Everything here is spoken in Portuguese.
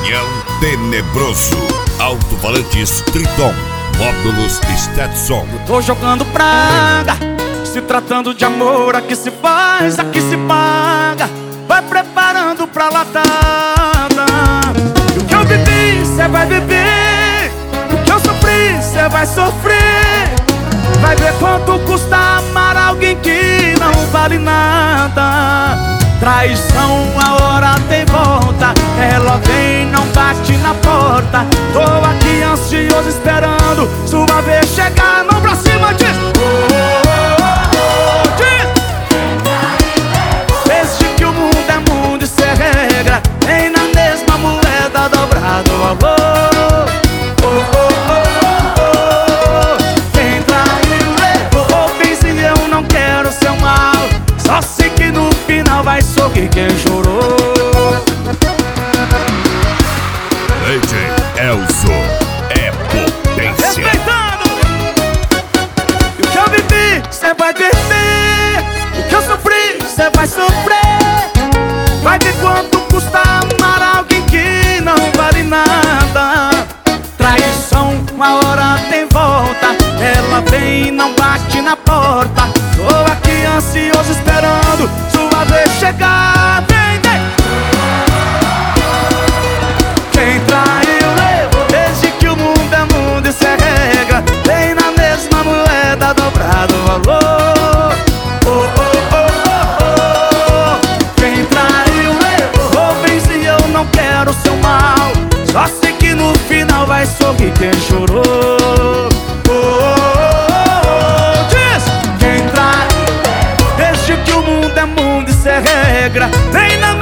Daniel Tenebroso, alto-falantes Triton, módulos Stetson. Eu tô jogando praga, se tratando de amor, aqui se faz, aqui se paga. Vai preparando pra latada. E o que eu bebi, cê vai beber. O que eu sofri, cê vai sofrer. Vai ver quanto custa amar alguém que não vale nada. Traição, a hora tem volta. Ela vem, não bate na porta. Tô aqui ansioso esperando sua vez chegar. Mão pra cima, diz desde que o mundo é mundo, isso é regra. Nem na mesma moeda dobrado o valor. Quem traiu levou bens e eu não quero seu mal. Só sei que no final vai sorrir quem chorou. DJ Elzo é potência. Respeitando! E o que eu vivi, cê vai beber. O que eu sofri, cê vai sofrer. Vai ver quanto custa amar alguém que não vale nada. Traição, uma hora tem volta. Ela vem e não bate na porta. Tô aqui ansioso esperando sua vez chegar. Vem, vem! Quem traiu levou, desde que o mundo é mundo, isso é regra. Vem na mesma moeda dobrado o valor. Quem traiu levou bens e eu não quero seu mal. Só sei que no final vai sorrir quem chorou. Diz! Quem traiu, desde que o mundo é mundo, isso é regra. Vem na